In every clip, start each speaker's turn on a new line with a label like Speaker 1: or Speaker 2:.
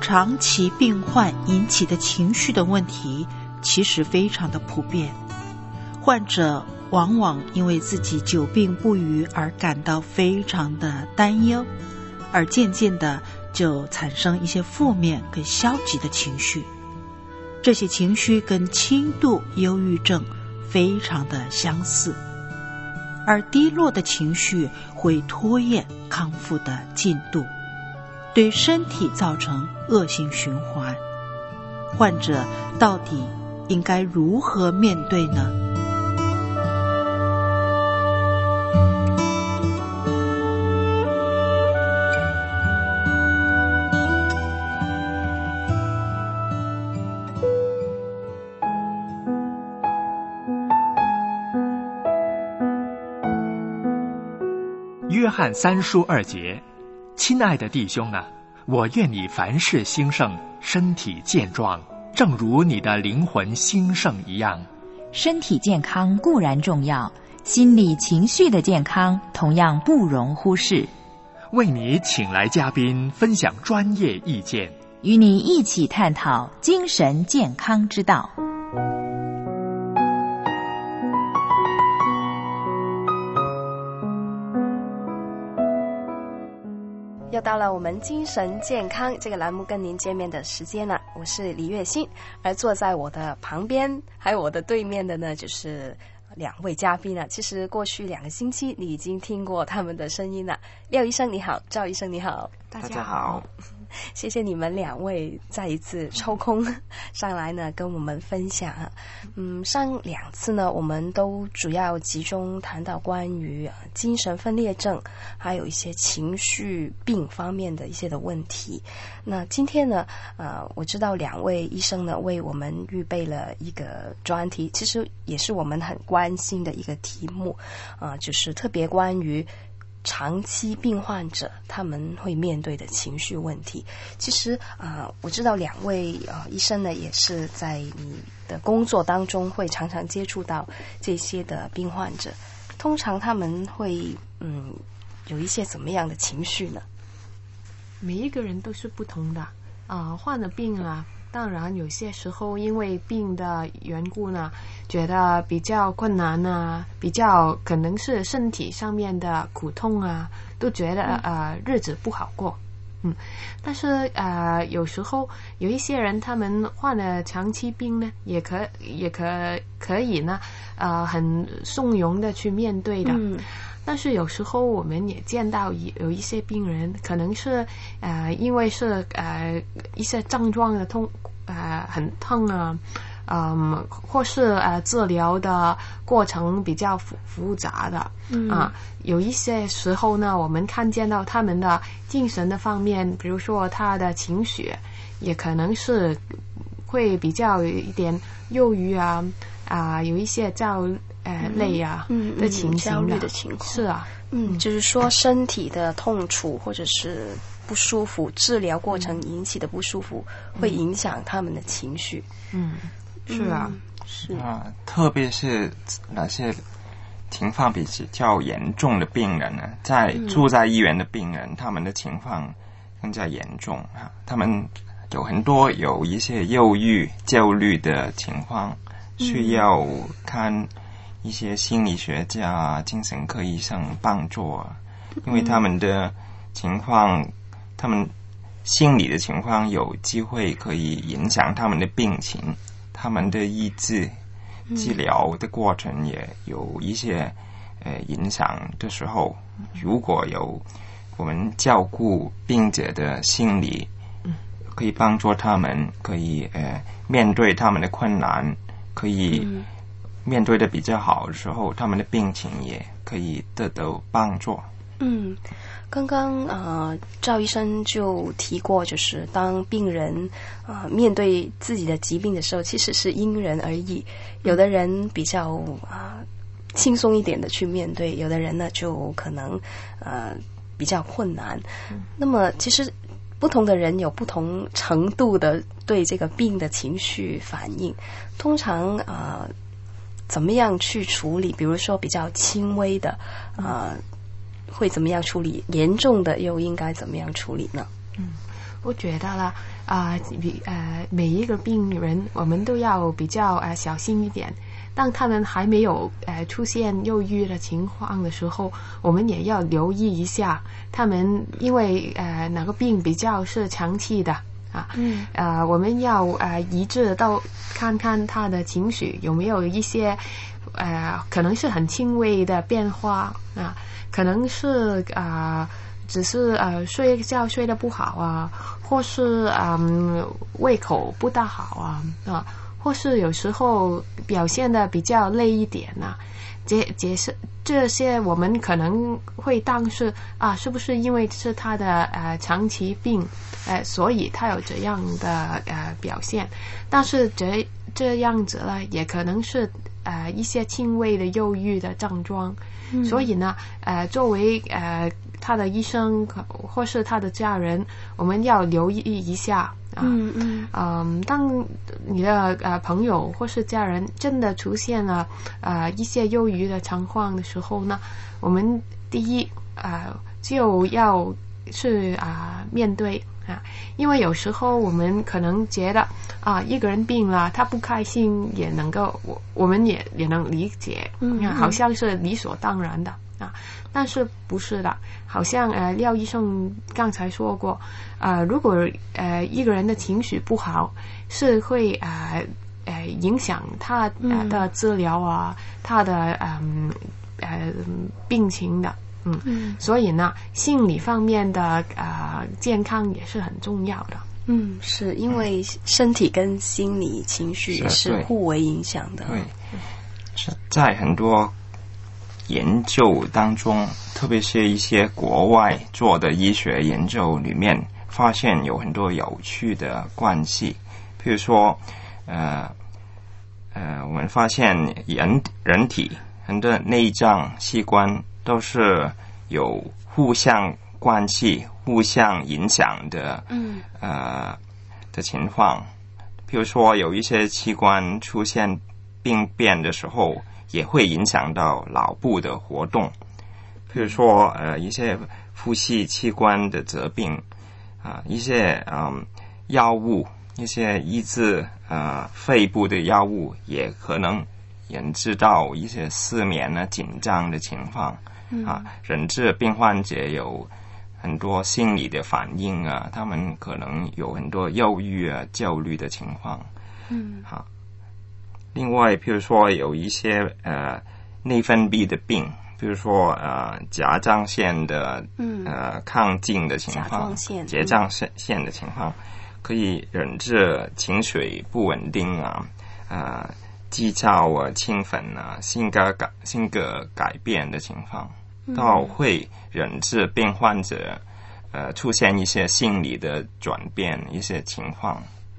Speaker 1: 长期病患引起的情绪的问题其实非常的普遍，患者往往因为自己久病不愈而感到非常的担忧，而渐渐的就产生一些负面跟消极的情绪。这些情绪跟轻度忧郁症非常的相似，而低落的情绪会拖延康复的进度，对身体造成恶性循环。患者到底应该如何面对呢？
Speaker 2: 约翰3书2节，亲爱的弟兄啊，我愿你凡事兴盛，身体健壮，正如你的灵魂兴盛一样。
Speaker 3: 身体健康固然重要，心理情绪的健康同样不容忽视。
Speaker 2: 为你请来嘉宾分享专业意见，
Speaker 3: 与你一起探讨精神健康之道。
Speaker 4: 又到了我们精神健康这个栏目跟您见面的时间了，我是李月欣，而坐在我的旁边还有我的对面的呢，就是2位嘉宾了。其实过去2个星期你已经听过他们的声音了。廖医生你好，赵医生你好。
Speaker 5: 大家好。
Speaker 4: 谢谢你们2位再一次抽空上来呢跟我们分享。上2次呢我们都主要集中谈到关于精神分裂症还有一些情绪病方面的一些的问题。那今天呢我知道2位医生呢为我们预备了一个专题，其实也是我们很关心的一个题目就是特别关于长期病患者他们会面对的情绪问题。其实我知道2位医生呢也是在你的工作当中会常常接触到这些的病患者，通常他们会有一些怎么样的情绪呢？
Speaker 6: 每一个人都是不同的患了病当然有些时候因为病的缘故呢觉得比较困难比较可能是身体上面的苦痛都觉得日子不好过。但是有时候有一些人他们患了长期病呢也可以呢很从容的去面对的。但是有时候我们也见到有一些病人可能是因为是一些症状的痛很痛或是治疗的过程比较复杂的有一些时候呢我们看见到他们的精神的方面，比如说他的情绪也可能是会比较有一点忧郁有一些累的情形
Speaker 4: 焦虑的情况。
Speaker 6: 是
Speaker 4: 就是说身体的痛楚或者是不舒服，治疗过程引起的不舒服会影响他们的情绪。
Speaker 6: 是
Speaker 5: 特别是那些情况比较严重的病人呢，住在医院的病人，他们的情况更加严重他们有很多有一些忧郁焦虑的情况，需要看一些心理学家精神科医生帮助因为他们的情况他们心理的情况有机会可以影响他们的病情，他们的医治治疗的过程也有一些影响的时候，如果有我们照顾病者的心理，可以帮助他们可以面对他们的困难，可以面对的比较好的时候，他们的病情也可以得到帮助。
Speaker 4: 刚刚赵医生就提过，就是当病人面对自己的疾病的时候，其实是因人而异，有的人比较轻松一点的去面对，有的人呢就可能比较困难。那么其实不同的人有不同程度的对这个病的情绪反应，通常怎么样去处理？比如说比较轻微的会怎么样处理？严重的又应该怎么样处理呢？
Speaker 6: 我觉得啦，每一个病人我们都要比较小心一点。当他们还没有出现忧郁的情况的时候，我们也要留意一下他们，因为哪个病比较是长期的我们要一致到看看他的情绪有没有一些可能是很轻微的变化可能是只是睡觉睡得不好或是胃口不大好或是有时候表现得比较累一点这些我们可能会当是是不是因为是他的长期病所以他有这样的表现，但是这样子呢也可能是一些轻微的忧郁的症状所以呢作为他的医生或是他的家人，我们要留意一下当你的朋友或是家人真的出现了一些忧郁的情况的时候呢，我们第一就要去面对因为有时候我们可能觉得一个人病了他不开心也能够我们也能理解好像是理所当然的但是不是的，好像廖医生刚才说过如果一个人的情绪不好是会影响他的治疗他的病情的所以呢心理方面的健康也是很重要的
Speaker 4: 是因为身体跟心理情绪也是互为影响的
Speaker 5: 对在很多研究当中，特别是一些国外做的医学研究里面，发现有很多有趣的关系。譬如说，我们发现人体很多内脏器官都是有互相关系、互相影响的，的情况。譬如说，有一些器官出现病变的时候，也会影响到脑部的活动，譬如说一些呼吸器官的疾病一些药物，一些抑制肺部的药物也可能引致到一些失眠紧张的情况甚至病患者有很多心理的反应他们可能有很多忧郁焦虑的情况另外譬如说有一些内分泌的病，比如说甲状腺的亢进的情况，甲状腺的情况可以引致情绪不稳定急躁兴奋性格改变的情况都会引致病患者出现一些心理的转变一些情况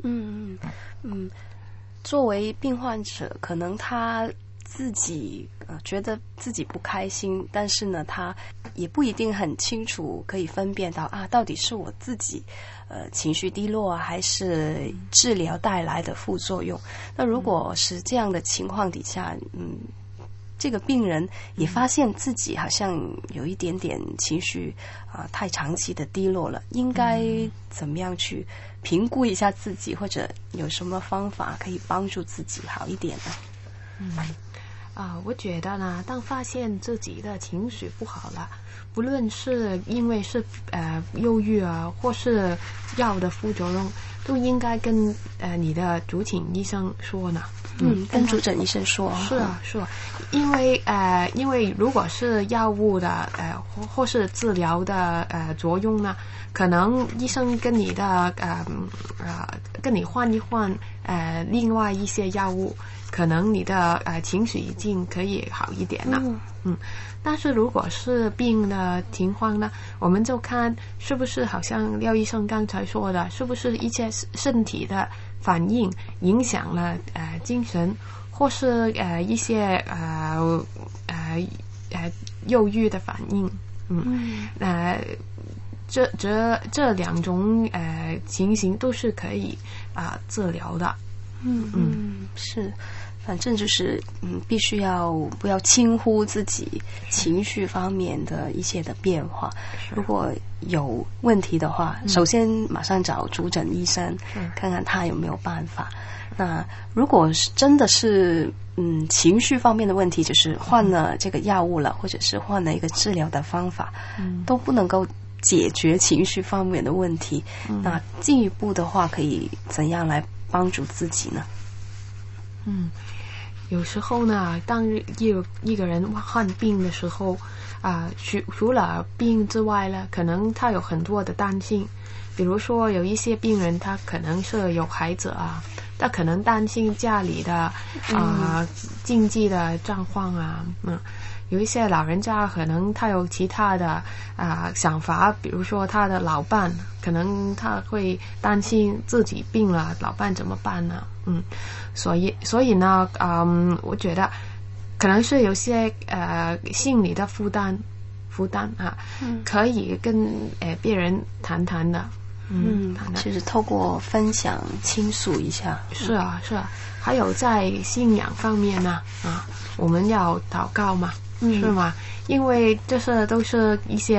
Speaker 4: 作为病患者，可能他自己觉得自己不开心，但是呢，他也不一定很清楚可以分辨到到底是我自己情绪低落还是治疗带来的副作用。那如果是这样的情况底下，这个病人也发现自己好像有一点点情绪太长期的低落了，应该怎么样去评估一下自己，或者有什么方法可以帮助自己好一点呢？
Speaker 6: 我觉得呢，当发现自己的情绪不好了，不论是因为是忧郁或是药的副作用，都应该跟你的主诊医生说呢。
Speaker 4: 跟主诊医生说。
Speaker 6: 是因为如果是药物的或是治疗的作用呢，可能医生跟你的跟你换一换另外一些药物，可能你的情绪已经可以好一点了。但是如果是病的情况呢，我们就看是不是好像廖医生刚才说的，是不是一些身体的反应影响了精神，或是一些忧郁的反应。这两种情形都是可以治疗的。
Speaker 4: 是。 反正就是必须不要轻忽自己情绪方面的一些的变化。如果有问题的话，首先马上找主诊医生，看看他有没有办法。那如果是真的是情绪方面的问题，就是换了这个药物了，或者是换了一个治疗的方法，都不能够解决情绪方面的问题。那进一步的话，可以怎样来帮助自己呢？
Speaker 6: 有时候呢，当一个人患病的时候除了病之外呢，可能他有很多的担心。比如说有一些病人他可能是有孩子他可能担心家里的经济的状况有一些老人家可能他有其他的想法，比如说他的老伴，可能他会担心自己病了，老伴怎么办呢？所以呢，我觉得可能是有些心理的负担可以跟别人谈谈的。
Speaker 4: 就是透过分享倾诉一下。
Speaker 6: 是啊。还有在信仰方面呢我们要祷告嘛，是吗？因为这是都是一些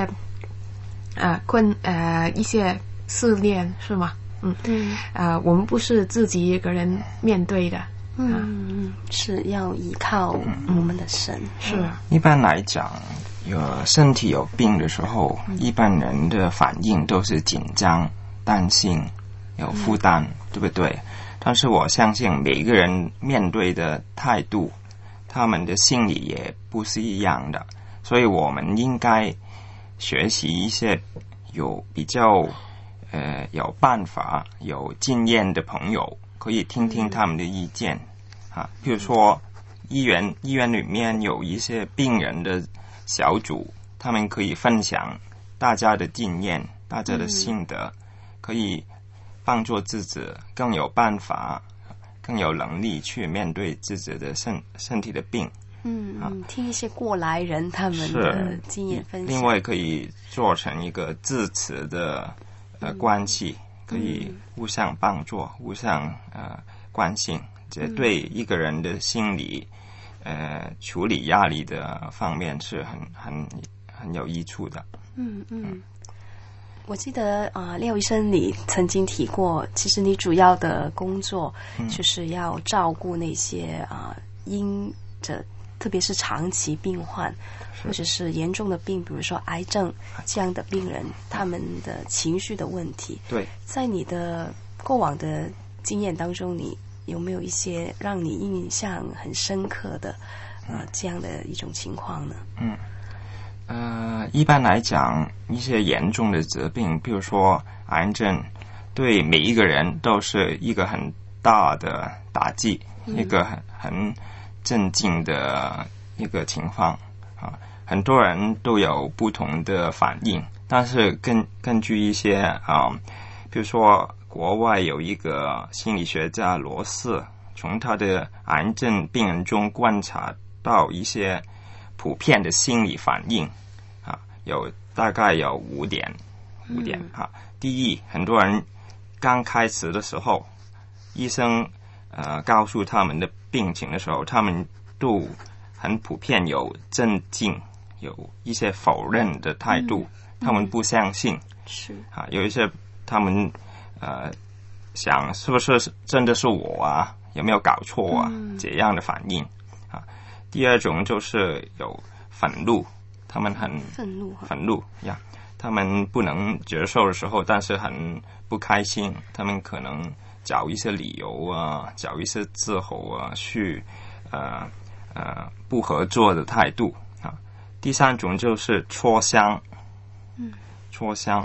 Speaker 6: 一些试炼，是吗？我们不是自己一个人面对的。
Speaker 4: 是要依靠我们的神。
Speaker 6: 是
Speaker 5: 一般来讲，身体有病的时候，一般人的反应都是紧张、担心、有负担，对不对？但是我相信每个人面对的态度，他们的心理也不是一样的，所以我们应该学习一些比较有办法、有经验的朋友，可以听听他们的意见比如说医院里面有一些病人的小组，他们可以分享大家的经验、大家的心得，可以帮助自己更有办法、更有能力去面对自己的身体的病。
Speaker 4: 听一些过来人他们的经验分享，
Speaker 5: 另外可以做成一个支持的关系，可以互相帮助、互相关心，这对一个人的心理处理压力的方面是很有益处的。
Speaker 4: 我记得廖医生你曾经提过，其实你主要的工作就是要照顾那些因着特别是长期病患或者是严重的病，比如说癌症这样的病人，他们的情绪的问题。
Speaker 5: 对，
Speaker 4: 在你的过往的经验当中，你有没有一些让你印象很深刻的这样的一种情况呢？
Speaker 5: 一般来讲，一些严重的疾病，比如说癌症，对每一个人都是一个很大的打击，一个很震惊的一个情况很多人都有不同的反应，但是根据一些比如说国外有一个心理学家罗斯，从他的癌症病人中观察到一些普遍的心理反应大概有5点第一，很多人刚开始的时候，医生告诉他们的病情的时候，他们都很普遍有震惊，有一些否认的态度，他们不相信。
Speaker 4: 是
Speaker 5: 有一些他们想是不是真的是我有没有搞错这样的反应第二种就是有愤怒，他们很愤怒他们不能接受的时候，但是很不开心，他们可能找一些理由找一些借口去不合作的态度第三种就是戳伤戳伤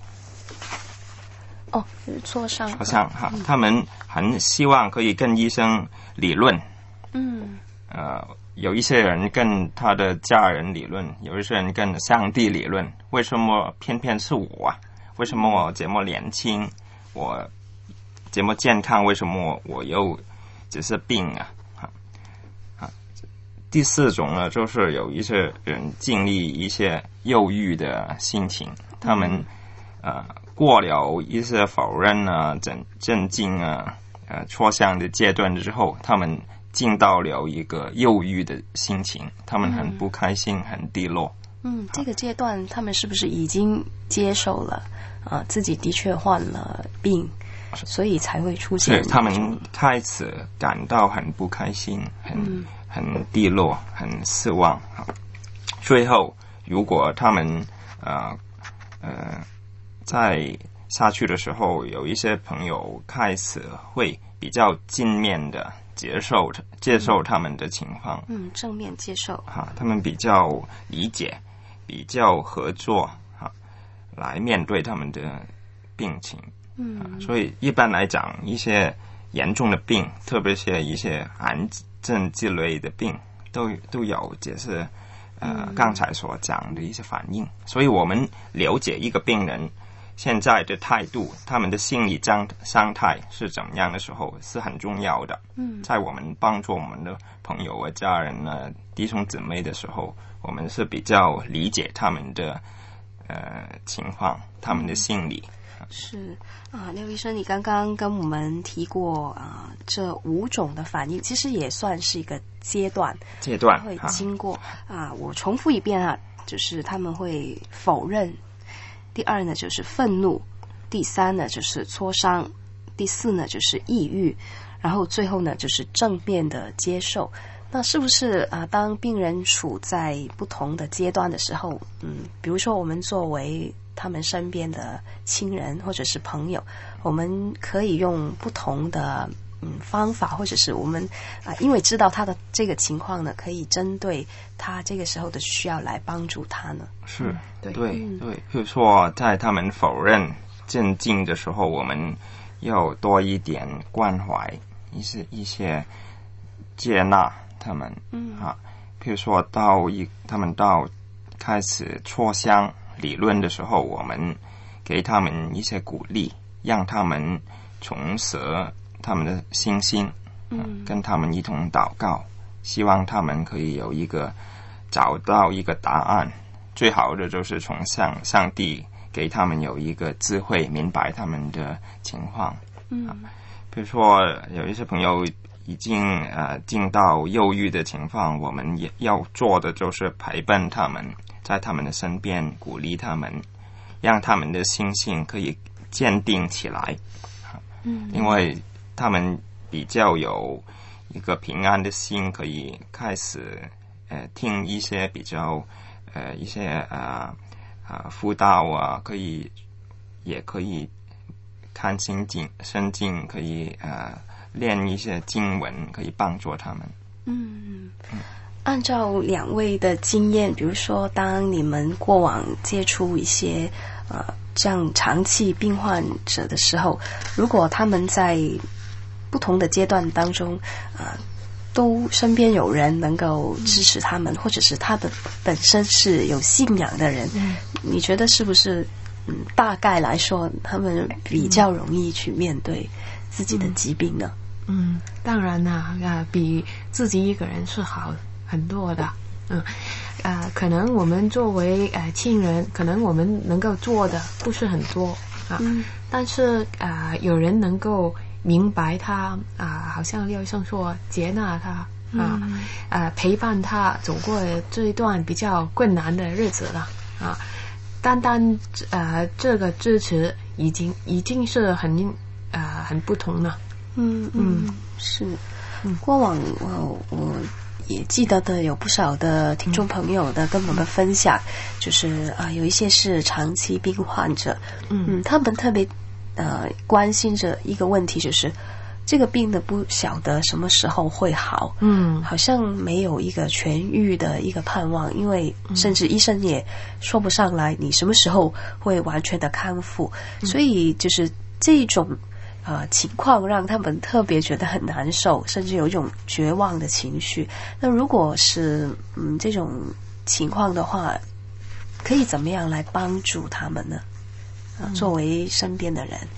Speaker 5: 他们很希望可以跟医生理论有一些人跟他的家人理论，有一些人跟上帝理论，为什么偏偏是我为什么我这么年轻，我这么健康，为什么我又只是病第四种呢，就是有一些人经历一些忧郁的心情，他们过了一些否认震惊戳伤的阶段之后，他们进到了一个忧郁的心情，他们很不开心，很低落。
Speaker 4: 这个阶段他们是不是已经接受了自己的确患了病，所以才会出现？
Speaker 5: 是他们开始感到很不开心，很低落，很失望。最后，如果他们在下去的时候，有一些朋友开始会比较正面的接受他们的情况，
Speaker 4: 正面接受
Speaker 5: 他们比较理解，比较合作来面对他们的病情。所以一般来讲，一些严重的病，特别是一些癌症之类的病，都有就是刚才所讲的一些反应。所以我们了解一个病人现在的态度，他们的心理状态是怎么样的时候，是很重要的。在我们帮助我们的朋友和家人弟兄姊妹的时候，我们是比较理解他们的情况，他们的心理。
Speaker 4: 是廖医生，你刚刚跟我们提过这5种的反应，其实也算是一个阶段会经过我重复一遍就是他们会否认，第2呢就是愤怒，第3呢就是挫伤，第4呢就是抑郁，然后最后呢就是正面的接受。那是不是当病人处在不同的阶段的时候，比如说我们作为他们身边的亲人或者是朋友，我们可以用不同的方法，或者是我们因为知道他的这个情况呢，可以针对他这个时候的需要来帮助他呢？
Speaker 5: 是，对，比如说在他们否认镇静的时候，我们要多一点关怀，一些接纳他们。比如说他们到开始磋商理论的时候，我们给他们一些鼓励，让他们重拾他们的信心，跟他们一同祷告，希望他们可以找到一个答案。最好的就是从上帝给他们有一个智慧，明白他们的情况。比如说有一些朋友已经进到忧郁的情况，我们也要做的就是陪伴他们，在他们的身边鼓励他们，让他们的心性可以坚定起来。因为他们比较有一个平安的心，可以开始听一些比较一些辅导也可以看圣经，可以练一些经文，可以帮助他们。
Speaker 4: 按照2位的经验，比如说当你们过往接触一些这样长期病患者的时候，如果他们在不同的阶段当中都身边有人能够支持他们，或者是他的本身是有信仰的人，你觉得是不是大概来说他们比较容易去面对自己的疾病呢？
Speaker 6: 当然比自己一个人是好很多的。可能我们作为亲人，可能我们能够做的不是很多但是有人能够明白他好像廖医生说接纳他陪伴他走过这一段比较困难的日子了单这个支持已经是很不同了。
Speaker 4: 是。过往我也记得的有不少的听众朋友的跟我们分享，就是有一些是长期病患者，他们特别关心着一个问题，就是这个病的不晓得什么时候会好，好像没有一个痊愈的一个盼望，因为甚至医生也说不上来你什么时候会完全的康复，所以就是这种情况让他们特别觉得很难受，甚至有一种绝望的情绪。那如果是这种情况的话，可以怎么样来帮助他们呢？作为身边的人，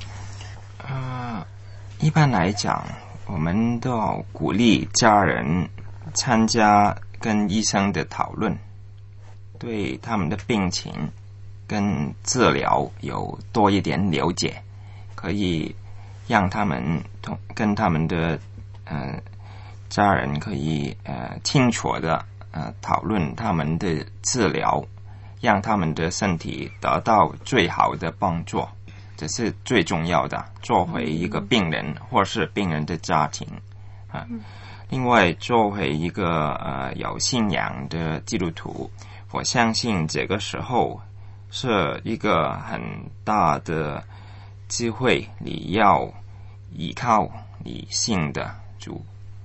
Speaker 5: 一般来讲，我们都要鼓励家人参加跟医生的讨论，对他们的病情跟治疗有多一点了解，可以让他们跟他们的家人可以清楚的讨论他们的治疗，让他们的身体得到最好的帮助，这是最重要的。作为一个病人或是病人的家庭另外作为一个有信仰的基督徒，我相信这个时候是一个很大的机会，你要依靠你信的主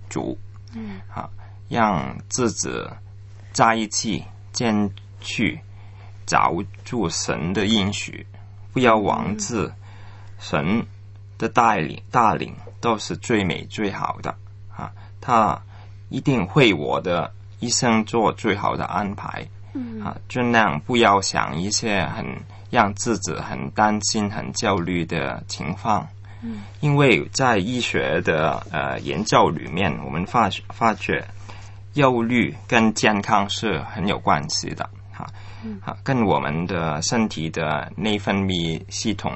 Speaker 5: 让自己在一起坚去找住神的应许，不要忘记神的带领都是最美最好的他一定会我的一生做最好的安排尽量不要想一些让自己很担心很焦虑的情况因为在医学的研究里面，我们发觉忧虑跟健康是很有关系的跟我们的身体的内分泌系统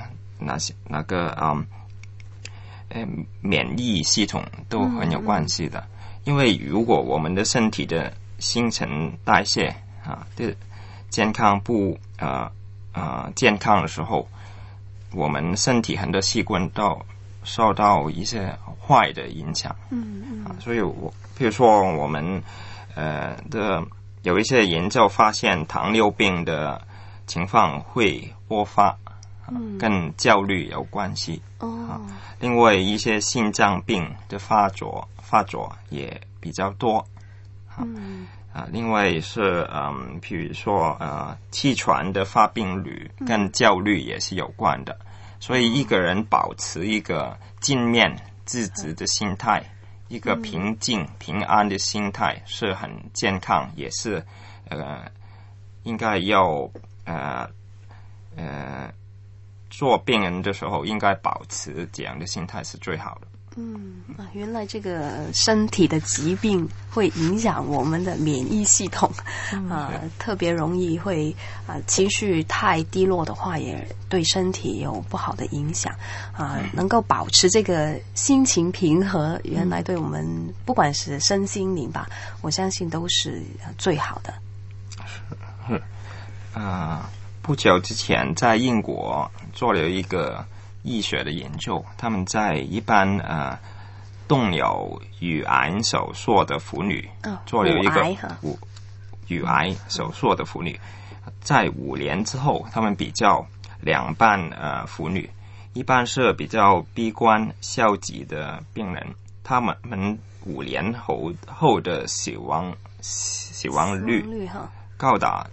Speaker 5: 免疫系统都很有关系的因为如果我们的身体的新陈代谢的健康不健康的时候，我们身体很多器官都受到一些坏的影响所以比如说我们有一些研究发现糖尿病的情况会爆发跟焦虑有关系另外一些心脏病的发作也比较多另外是比如说气喘的发病率跟焦虑也是有关的所以一个人保持一个正面积极的心态一个平静平安的心态是很健康也是应该要做病人的时候应该保持这样的心态是最好的
Speaker 4: 原来这个身体的疾病会影响我们的免疫系统特别容易会情绪太低落的话也对身体有不好的影响能够保持这个心情平和原来对我们不管是身心灵吧我相信都是最好的
Speaker 5: 不久之前在英国做了一个医学的研究他们在一般动有乳癌手术的妇女做了一个乳癌手术的妇女在5年之后他们比较两半妇女一般是比较悲观消极的病人他们5年后的死亡率高达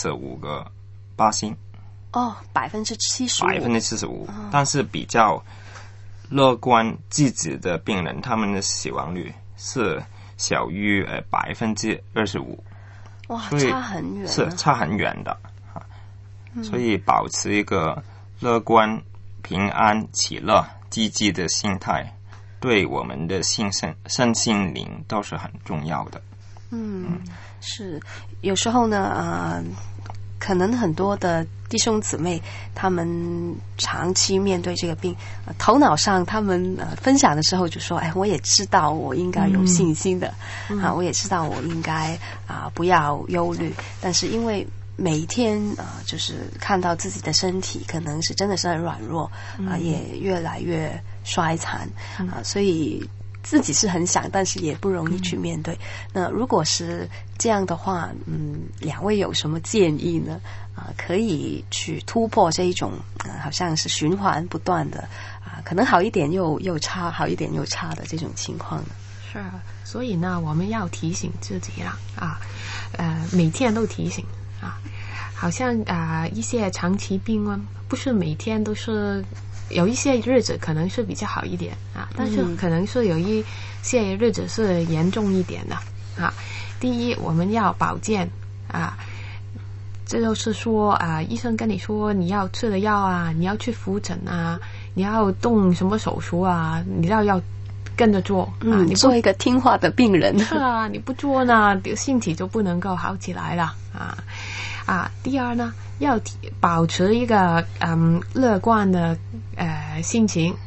Speaker 5: 75%75%但是比较乐观积极的病人他们的死亡率是小于25%
Speaker 4: 哇差很远
Speaker 5: 是差很远的所以保持一个乐观平安喜乐积极的心态对我们的身心灵都是很重要的
Speaker 4: 是有时候呢可能很多的弟兄姊妹他们长期面对这个病头脑上他们分享的时候就说我也知道我应该有信心的我也知道我应该不要忧虑但是因为每一天就是看到自己的身体可能是真的是很软弱也越来越衰残所以自己是很想但是也不容易去面对那如果是这样的话两位有什么建议呢可以去突破这一种好像是循环不断的可能好一点又差好一点又差的这种情况呢
Speaker 6: 是所以呢我们要提醒自己啦每天都提醒好像一些长期病不是每天都是有一些日子可能是比较好一点但是可能是有一些日子是严重一点的第一我们要保健这就是说医生跟你说你要吃的药你要去复诊你要动什么手术你要跟着做
Speaker 4: 你做一个听话的病人
Speaker 6: 是你不做呢身体就不能够好起来了第二呢要保持一个乐观的心情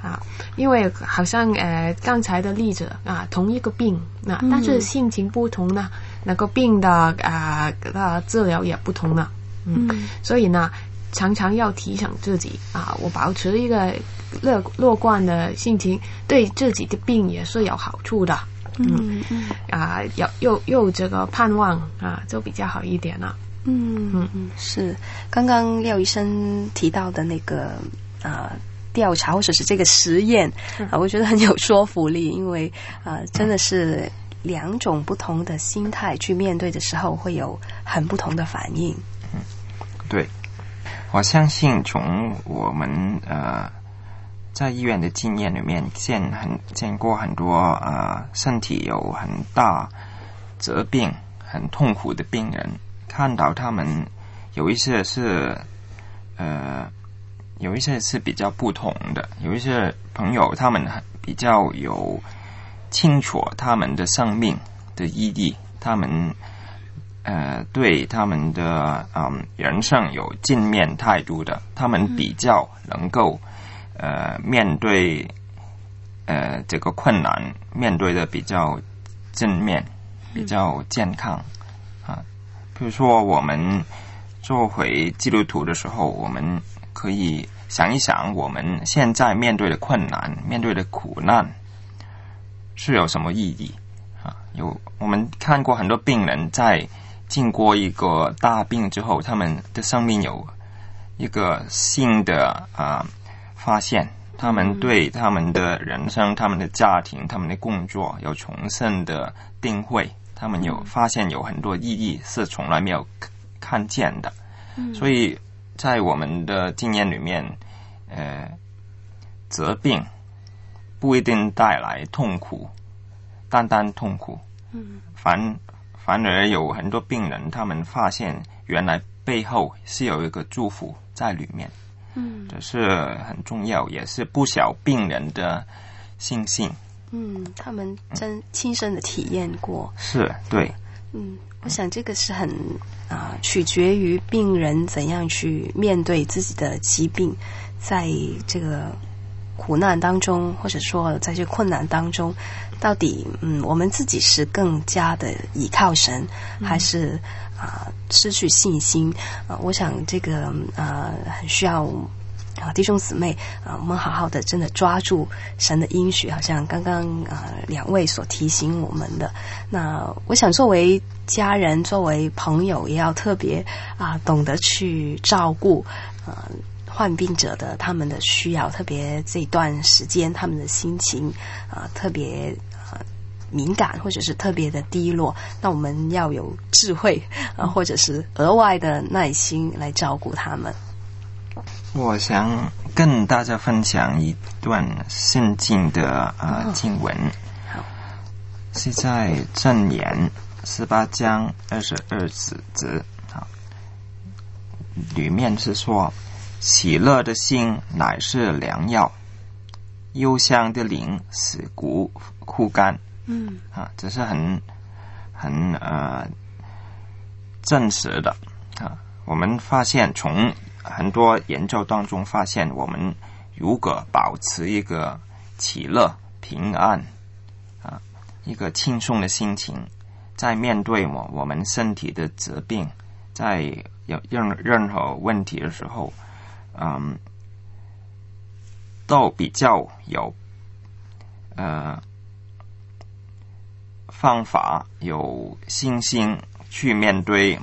Speaker 6: 因为好像刚才的例子同一个病但是性情不同呢，那个病的治疗也不同了。所以呢，常常要提醒自己我保持一个乐观的心情，对自己的病也是有好处的。有这个盼望就比较好一点了。
Speaker 4: 是刚刚廖医生提到的那个调查或者是这个实验我觉得很有说服力，因为真的是两种不同的心态去面对的时候会有很不同的反应。
Speaker 5: 对，我相信从我们在医院的经验里面见过很多身体有很大疾病很痛苦的病人，看到他们有一些是比较不同的，有一些朋友他们比较有清楚他们的生命的意义，他们对他们的人生有正面态度的，他们比较能够面对这个困难，面对的比较正面，比较健康比如说我们做回基督徒的时候，我们可以想一想我们现在面对的困难，面对的苦难是有什么意义我们看过很多病人在经过一个大病之后，他们的生命有一个新的发现，他们对他们的人生，他们的家庭，他们的工作有重新的定位，他们有发现有很多意义是从来没有看见的。所以在我们的经验里面疾病不一定带来痛苦，单单痛苦反而有很多病人他们发现原来背后是有一个祝福在里面。这是很重要，也是不少病人的信心。
Speaker 4: 他们真亲身的体验过。
Speaker 5: 是，对。
Speaker 4: 我想这个是很取决于病人怎样去面对自己的疾病，在这个苦难当中，或者说在这个困难当中，到底我们自己是更加的倚靠神，还是失去信心？我想这个很需要弟兄姊妹我们好好的真的抓住神的应许，好像刚刚两位所提醒我们的。那我想作为家人，作为朋友，也要特别懂得去照顾患病者的他们的需要，特别这段时间他们的心情特别敏感，或者是特别的低落，那我们要有智慧或者是额外的耐心来照顾他们。
Speaker 5: 我想跟大家分享一段圣经的经文，是在箴言18章22节里面是说，喜乐的心乃是良药，忧伤的灵使骨枯干。这是很真实的我们发现从很多研究当中发现，我们如果保持一个喜乐平安一个轻松的心情，在面对我们身体的疾病，在有任何问题的时候都比较有方法，有信心去面对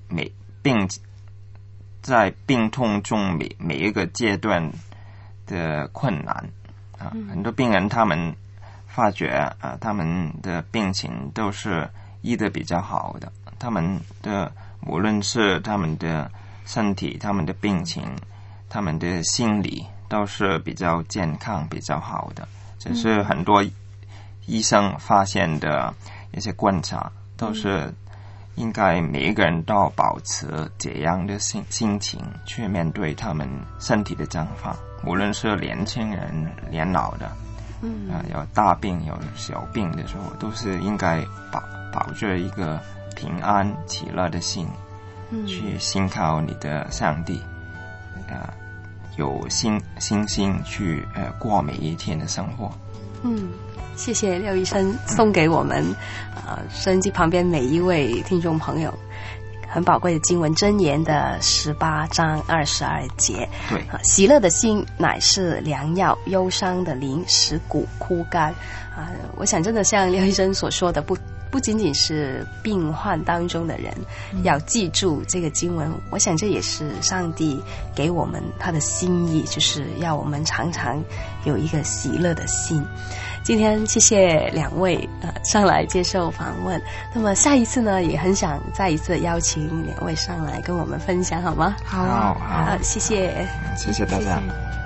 Speaker 5: 在病痛中每一个阶段的困难很多病人他们发觉他们的病情都是医得比较好的，他们的无论是他们的身体，他们的病情，他们的心理都是比较健康比较好的。这是很多医生发现的一些观察，都是应该每一个人都要保持这样的心情去面对他们身体的状况，无论是年轻人年老的有大病有小病的时候，都是应该保着一个平安喜乐的心去信靠你的上帝有信心去过每一天的生活。
Speaker 4: 谢谢廖医生送给我们收音机旁边每一位听众朋友很宝贵的经文箴言的18章22节。
Speaker 5: 对，
Speaker 4: 喜乐的心乃是良药，忧伤的灵使骨枯干。我想真的像廖医生所说的，不仅仅是病患当中的人要记住这个经文，我想这也是上帝给我们他的心意，就是要我们常常有一个喜乐的心。今天谢谢两位上来接受访问，那么下一次呢也很想再一次邀请两位上来跟我们分享，好吗？
Speaker 6: 好，
Speaker 4: 谢谢，
Speaker 5: 谢谢大家。
Speaker 6: 谢谢。